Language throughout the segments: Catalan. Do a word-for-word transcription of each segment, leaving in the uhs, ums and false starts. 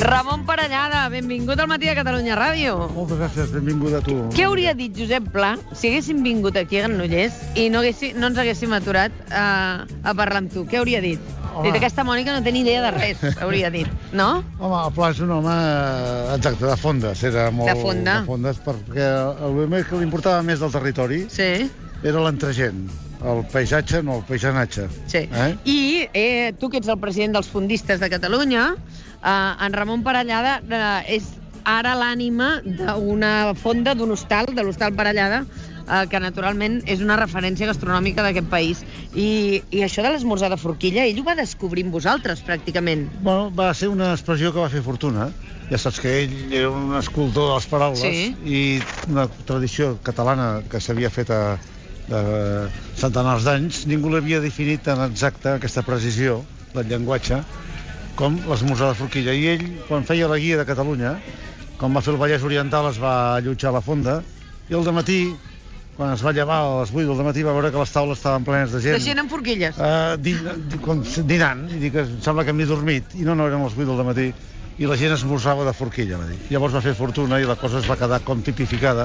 Ramon Parellada, benvingut al Matí de Catalunya Ràdio. Moltes gràcies, benvingut a tu. Què hauria dit Josep Pla si haguéssim vingut aquí a Granollers i no, haguéssim, no ens haguéssim aturat a, a parlar amb tu? Què hauria dit? Home. Dit, aquesta Mònica no té ni idea de res, hauria dit, no? Home, el Pla és un home, exacte, de fondes. Era molt, De fonda. De fondes, perquè el que li importava més del territori Sí. era l'entregent. El paisatge, no el paisatge. Sí. Eh? I eh, tu, que ets el president dels fondistes de Catalunya, eh, en Ramon Parellada eh, és ara l'ànima d'una fonda, d'un hostal, de l'Hostal Parellada, eh, que naturalment és una referència gastronòmica d'aquest país. I, i això de l'esmorzar de forquilla, ell ho va descobrir amb vosaltres, pràcticament. Bueno, va ser una expressió que va fer fortuna. Ja saps que ell era un escultor de les paraules. Sí. I una tradició catalana que s'havia fet a de centenars d'anys, ningú l'havia definit tan exacta, aquesta precisió del llenguatge, com l'esmorzar de forquilla. I ell, quan feia la guia de Catalunya, quan va fer el Vallès Oriental, es va allotjar a la fonda, i al dematí, quan es va llevar a les vuit del dematí, va veure que les taules estaven plenes de gent. De gent amb forquilles. Uh, din, com, dinant, i dic que em sembla que m'he dormit, i no, no, eren les vuit del dematí, i la gent esmorzava de forquilla, va dir. Llavors va fer fortuna i la cosa es va quedar com tipificada,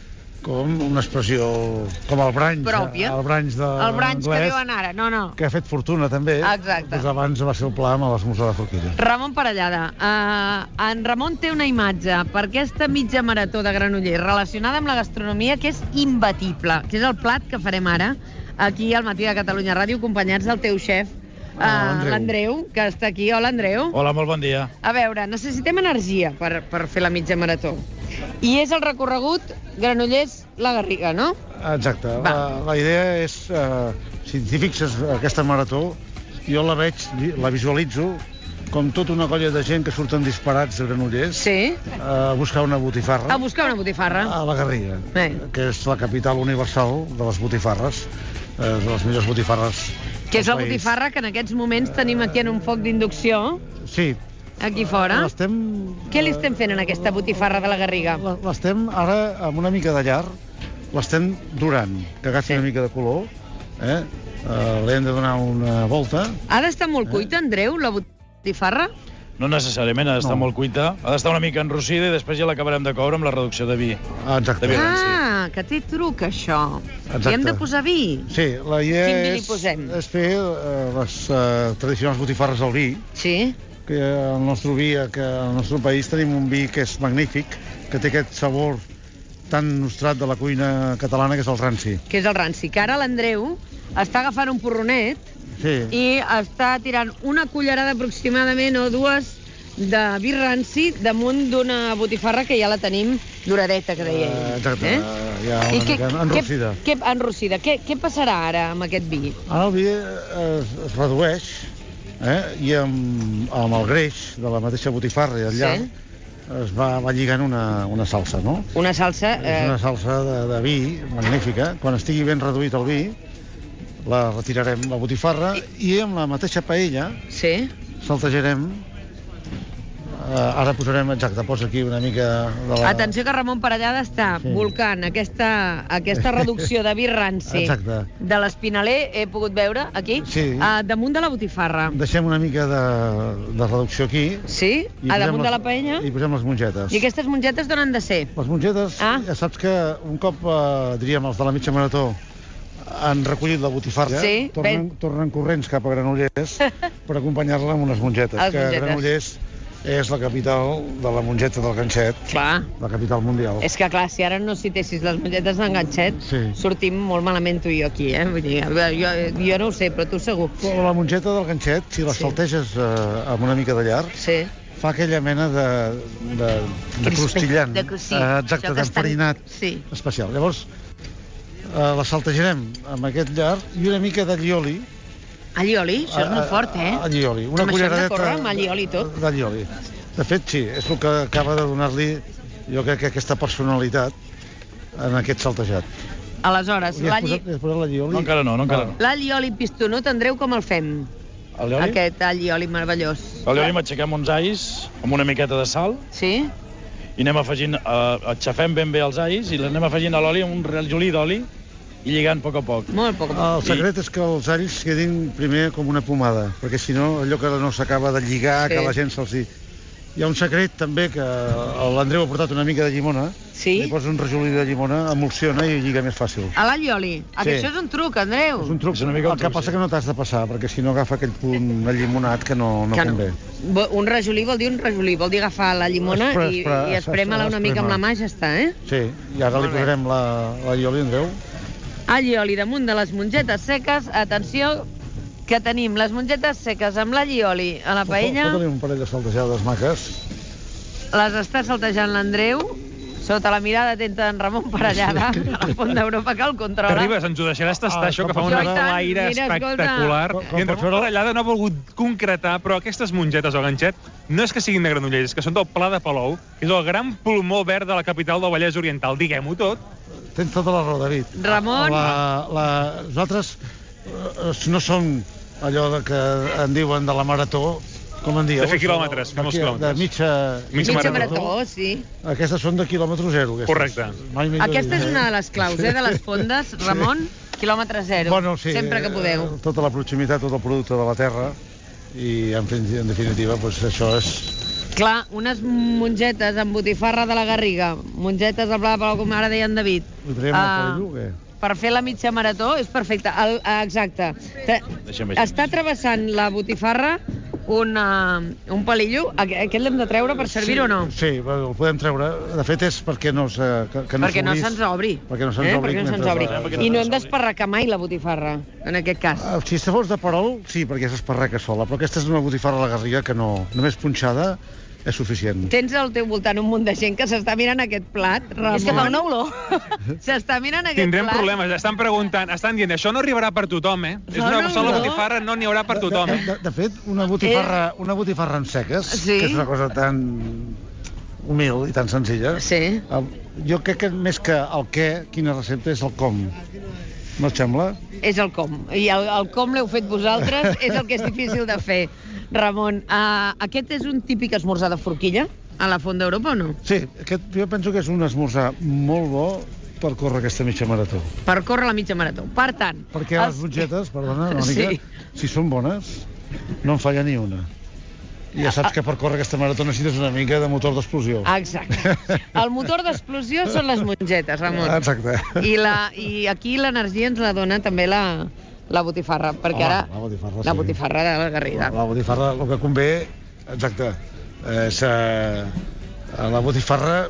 com una expressió, com el branys, pròpia. El branys de El branys que anglès, diuen ara, no, no. que ha fet fortuna també. Exacte. Doncs abans va ser el pla amb l'esmorzar de forquilla. Ramon Parellada, uh, en Ramon té una imatge per aquesta mitja marató de Granollers relacionada amb la gastronomia que és imbatible, que és el plat que farem ara aquí al Matí de Catalunya Ràdio, acompanyats del teu xef, uh, l'Andreu, que està aquí. Hola, Andreu. Hola, molt bon dia. A veure, necessitem energia per, per fer la mitja marató. I és el recorregut Granollers-La Garriga, no? Exacte. La, la idea és, uh, si t'hi fixes, aquesta marató, jo la veig, la visualitzo, com tota una colla de gent que surten disparats de Granollers Sí. a buscar una botifarra. A buscar una botifarra. A la Garriga, Bé. que és la capital universal de les botifarres, eh, de les millors botifarres. Que és del la país. botifarra que en aquests moments tenim aquí en un foc d'inducció, Sí. aquí fora. L'estem... Què li estem fent en aquesta botifarra de la Garriga? La- L'estem ara, amb una mica de llar, l'estem durant, que agafi Sí. una mica de color, eh? Uh, li hem de donar una volta. Ha d'estar molt cuita, Andreu, la botifarra? No necessàriament, ha d'estar No. molt cuita. Ha d'estar una mica enrossida i després ja l'acabarem de coure amb la reducció de vi. Ah, exacte. De vi. Ah, que té truc, això. Exacte. I hem de posar vi. Sí, la idea Quin vi li és, posem? és fer uh, les uh, tradicionals botifarres al vi, Sí? que al nostre vi, que al nostre país tenim un vi que és magnífic, que té aquest sabor tan nostrat de la cuina catalana, que és el ranci. Que és el ranci. Que ara l'Andreu està agafant un porronet Sí. i està tirant una cullerada aproximadament o dues de vi ranci damunt d'una botifarra que ja la tenim doradeta, que deia ell. Uh, exacte, Eh? uh, ja I una què- mica enrossida. Què, què, enrossida. Què, què passarà ara amb aquest vi? Ara el vi es, es redueix, eh? I amb, amb el greix de la mateixa botifarra i el Sí. llarg es va, va lligant una, una salsa, no? Una salsa... És una salsa de, de vi magnífica. Quan estigui ben reduït el vi, la retirarem, la botifarra, i amb la mateixa paella Sí? saltejarem. Uh, ara posarem, exacte, posa aquí una mica de la... Atenció que Ramon Parellada està Sí. volcant aquesta, aquesta reducció de vi ranci Exacte. de l'Espinaler, he pogut veure aquí, Sí. uh, damunt de la botifarra. Deixem una mica de, de reducció aquí. Sí? i A posem damunt les- de la paella? I posem les mongetes. I aquestes mongetes d'on han de ser? Les mongetes, Ah. ja saps que un cop, eh, diríem, els de la mitja marató han recollit la botifarra, Sí, tornen, ben. tornen corrents cap a Granollers per acompanyar-la amb unes mongetes, Les que mongetes. Granollers és la capital de la mongeta del ganxet, Clar. la capital mundial. És que, clar, si ara no citessis les mongetes d'enganxet, Sí. sortim molt malament tu i jo aquí, eh? Vull dir, jo, jo no ho sé, però tu segur. Però la mongeta del ganxet, si la Sí. salteges eh, amb una mica de llarg, Sí. fa aquella mena de, de, de crustillant. De cru- sí, Eh, exacte, això que estan- d'enfarinat Sí. especial. Llavors, eh, la saltejarem amb aquest llarg i una mica d'allioli. Allioli, això és molt fort, eh? Allioli. Una Amb això hem de culleradeta córrer amb allioli i tot. d'allioli. De fet, sí, és el que acaba de donar-li, jo crec que aquesta personalitat en aquest saltejat. Aleshores, Li has l'alli... posat, li has posat l'allioli? No, encara no, no, encara no. L'allioli pistonut, Andreu, com el fem? El Lleoli? Aquest allioli meravellós. El Lleoli m'aixequem uns alls amb una miqueta de sal Sí? i anem afegint, eh, aixafem ben bé els alls i l'anem afegint a l'oli amb un raljolí d'oli i lligant a poc a poc. Molt poc. El secret és que els alls quedin primer com una pomada, perquè si no, allò que no s'acaba de lligar, Sí. que la gent se'ls hi... Hi ha un secret també que l'Andreu ha portat una mica de llimona. Sí? Li posa un rajolí de llimona, emulsiona i lliga més fàcil. A l'all i oli. Ah, que Sí. això és un truc, Andreu. És un truc. És una mica un El que truc, passa sí. que no t'has de passar, perquè si no agafa aquell punt de llimonat que no, no Que convé. Bo- Un rajolí vol dir un rajolí, vol dir agafar la llimona Espre- i, espre- i esprema-la una mica amb la mà, ja està, eh? Sí, i ara li Molt bé. posarem la, la ioli, Andreu. All i oli damunt de les mongetes seques. Atenció, que tenim les mongetes seques amb l'all i oli a la paella. Fota-li un parell de saltejades maques. Les està saltejant l'Andreu, sota la mirada atenta d'en Ramon Parellada, a la Font d'Europa, que el controla. Ribes, ens ho deixaràs tastar, Ah, això, que com fa pots un veure- aire Mira, escolta. espectacular. Com- com I en pots Ramon veure- Parellada no ha volgut concretar, però aquestes mongetes o ganxet no és que siguin de Granollers, és que són del Pla de Palou, que és el gran pulmó verd de la capital del Vallès Oriental. Diguem-ho tot. Tens tota la raó, David. Ramon. La, la, nosaltres eh, no som allò de que en diuen de la marató, com en dieu? De fer quilòmetres, fer molts Aquí, quilòmetres. De mitja... Mitja Mitja marató. marató, sí. Aquestes són de quilòmetre zero. Aquestes. Correcte. Mai millor Aquesta dit, és una de les claus, eh, de les fondes. Ramon, quilòmetre zero. Bueno, sí, Sempre que podeu. eh, Tota la proximitat, tot el producte de la terra i, en, fin, en definitiva, doncs, això és... Clar, unes mongetes amb botifarra de la Garriga, mongetes al Pla de Palau, com ara deia en David. Li traiem Ah, el palillo o què? Per fer la mitja marató és perfecte. El, eh, exacte. Te- Deixa'm, deixa'm. Està travessant la botifarra un, uh, un palillo. Aqu- Aquest l'hem de treure per servir sí, o no? Sí, bueno, el podem treure. De fet, és perquè no, se, que, que no Perquè no s'oblís. se'ns obri. Perquè no se'ns eh? obri Perquè no se'ns mentre obri. la- I no hem d'esparracar mai la botifarra, en aquest cas. Ah, si fos de perol, sí, perquè s'esparraca sola, però aquesta és una botifarra a la Garriga que no, només punxada és suficient. Tens al teu voltant un munt de gent que s'està mirant aquest plat, Ramon. És que fa una olor. S'està mirant aquest Tindrem plat. problemes, estan preguntant, estan dient, això no arribarà per tothom, eh? És No, una no, sola no. botifarra, no n'hi haurà per tothom. De, de, de fet, una botifarra, una botifarra en seques, Sí. que és una cosa tan humil i tan senzilla, Sí. el, jo crec que més que el què, quina recepta, és el com. No et sembla? És el com. I el, el com l'heu fet vosaltres, és el que és difícil de fer. Ramon, uh, aquest és un típic esmorzar de forquilla a la Font d'Europa o no? Sí, aquest, jo penso que és un esmorzar molt bo per córrer aquesta mitja marató. Per córrer la mitja marató. Per tant... Perquè les mongetes, perdona, una Sí. mica, si són bones, no en falla ni una. I ja saps que per córrer aquesta marató necessites una mica de motor d'explosió. Exacte. El motor d'explosió són les mongetes, Ramon. Exacte. I, la, i aquí l'energia ens la dona també la, la botifarra, perquè Home, ara... la botifarra, la sí. botifarra de la Garriga. La, la botifarra, el que convé, exacte, és eh, la botifarra...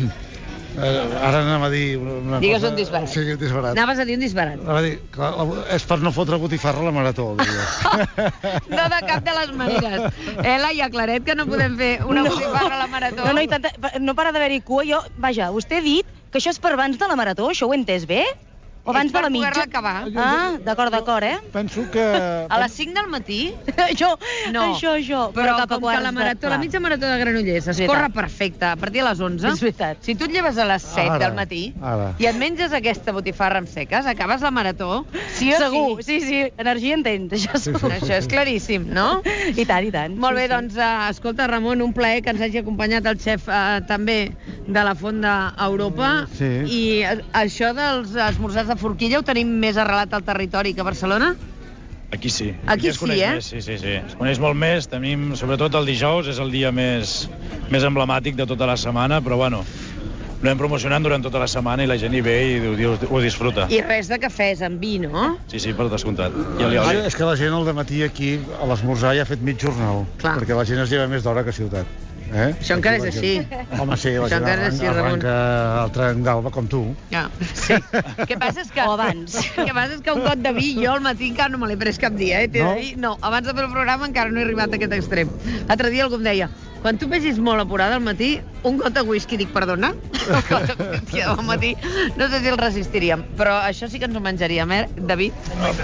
Eh, ara anem a dir una Digues cosa... un disbarat. Sí, un disbarat. Anaves a dir un disbarat. Anava a dir, clar, la- és per no fotre botifarra a la marató, diries. No de cap de les maneres. Ela i Aclaret, que no podem fer una botifarra a la marató. No, no, i tanta, no para d'haver-hi cua. Jo, vaja, vostè ha dit que això és per abans de la marató, això ho he entès bé? O abans És de per la mitja? poder-la acabar. Ah, d'acord, d'acord, eh? Penso que... A les cinc del matí? això, No. això, això. Però, cap a com que quarts la de- marató, la clar. mitja marató de Granollers es És corre veritat. perfecte a partir de les onze. És veritat. Si tu et lleves a les set Ara, del matí ara. i et menges aquesta botifarra amb seques, acabes la marató, sí o Segur, sí. sí, sí, energia en tens, això Sí, segur. sí. Això és claríssim, no? I tant, i tant. Molt bé, sí, sí. doncs, uh, escolta, Ramon, un plaer que ens hagi acompanyat el xef uh, també de la Font d'Europa. Sí. I uh, això dels esmorzars de forquilla ho tenim més arrelat al territori que a Barcelona? Aquí sí. Aquí es sí, coneix eh? Més, sí, sí, sí. Es coneix molt més. Tenim, sobretot el dijous, és el dia més, més emblemàtic de tota la setmana, però bueno, ho anem promocionant durant tota la setmana i la gent hi ve i ho, ho, ho disfruta. I res de cafès amb vi, no? Sí, sí, per descomptat. I oli, Ah, oli. és que la gent al dematí aquí, a l'esmorzar, ja ha fet mig jornal. Clar. Perquè la gent es lleva més d'hora que a ciutat. Eh? Això encara és La així. gent- Home, sí, la Això gent encara és arranca, així, Ramon. arranca el tren d'alba com tu. Ja, sí. El que passa és que... O abans. El que passa és que un got de vi jo al matí encara no me l'he pres cap dia, eh? T'he No? de dir, no, abans de fer el programa encara no he arribat a aquest extrem. L'altre dia algú em deia, quan tu vegis molt apurada al matí, un got de whisky, dic, perdona? Un got de whisky al matí, no sé si el resistiríem, però això sí que ens ho menjaríem, eh, David?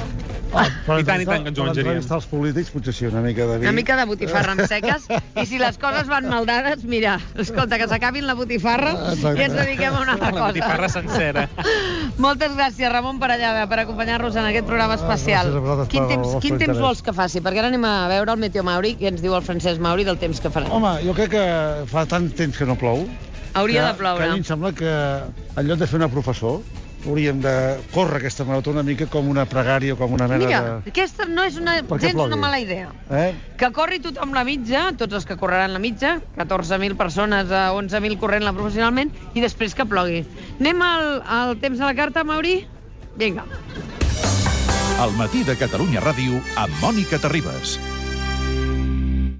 Ah, per I tant, i tant que ens ho per menjaríem. entrevistar els polítics, potser sí, una mica de vi. Una mica de botifarra amb seques, i si les coses van mal dades, mira, escolta, que s'acabin la botifarra Exacte. i ens dediquem a una altra La botifarra cosa. sencera. Moltes gràcies, Ramon Parellada, per acompanyar-nos en aquest programa especial. gràcies a vosaltres Quin pel temps, vostre quin temps interès. vols que faci? Perquè ara anem a veure el Meteo Mauri, que ens diu el Francesc Mauri del temps que farà. Home, jo crec que fa tant temps que no plou. Hauria que, de ploure. Que a mi em sembla que en lloc de fer una professor, hauríem de córrer aquesta marató una mica com una pregària, com una mena Mira, de... aquesta no és una, gens una mala idea. Eh? Que corri tothom la mitja, tots els que correran la mitja, catorze mil persones a onze mil corrent-la professionalment, i després que plogui. Anem al, al temps de la carta, Mauri? Vinga. El matí de Catalunya Ràdio amb Mònica Terribas.